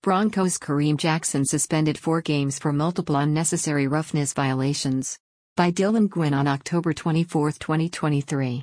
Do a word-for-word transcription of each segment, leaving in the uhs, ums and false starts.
Broncos' Kareem Jackson suspended four games for multiple unnecessary roughness violations. By Dylan Gwynn on October twenty-fourth, twenty twenty-three.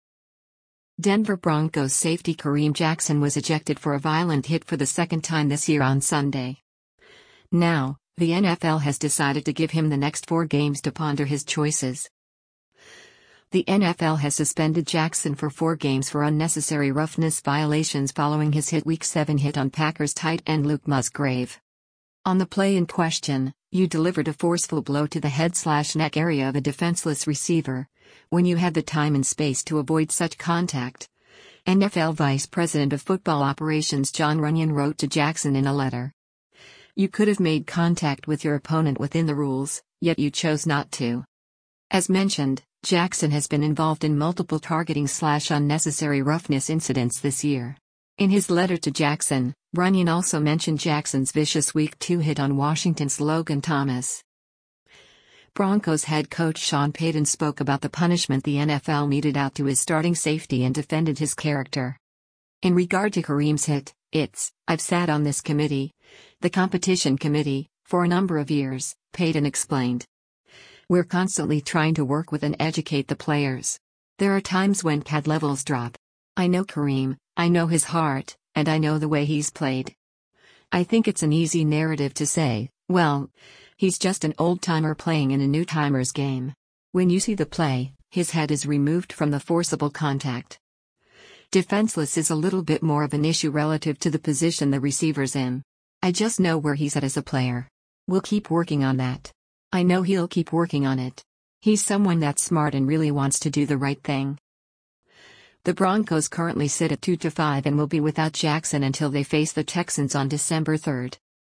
Denver Broncos safety Kareem Jackson was ejected for a violent hit for the second time this year on Sunday. Now, the N F L has decided to give him the next four games to ponder his choices. The N F L has suspended Jackson for four games for unnecessary roughness violations following his hit Week seven hit on Packers tight end Luke Musgrave. On the play in question, you delivered a forceful blow to the head-slash-neck area of a defenseless receiver, when you had the time and space to avoid such contact. N F L Vice President of Football Operations Jon Runyan wrote to Jackson in a letter. You could have made contact with your opponent within the rules, yet you chose not to. As mentioned, Jackson has been involved in multiple targeting-slash-unnecessary roughness incidents this year. In his letter to Jackson, Runyan also mentioned Jackson's vicious Week two hit on Washington's Logan Thomas. Broncos head coach Sean Payton spoke about the punishment the N F L meted out to his starting safety and defended his character. In regard to Kareem's hit, it's, I've sat on this committee, the competition committee, for a number of years, Payton explained. We're constantly trying to work with and educate the players. There are times when C A D levels drop. I know Kareem, I know his heart, and I know the way he's played. I think it's an easy narrative to say, well, he's just an old-timer playing in a new-timer's game. When you see the play, his head is removed from the forcible contact. Defenseless is a little bit more of an issue relative to the position the receiver's in. I just know where he's at as a player. We'll keep working on that. I know he'll keep working on it. He's someone that's smart and really wants to do the right thing. The Broncos currently sit at two to five and will be without Jackson until they face the Texans on December third.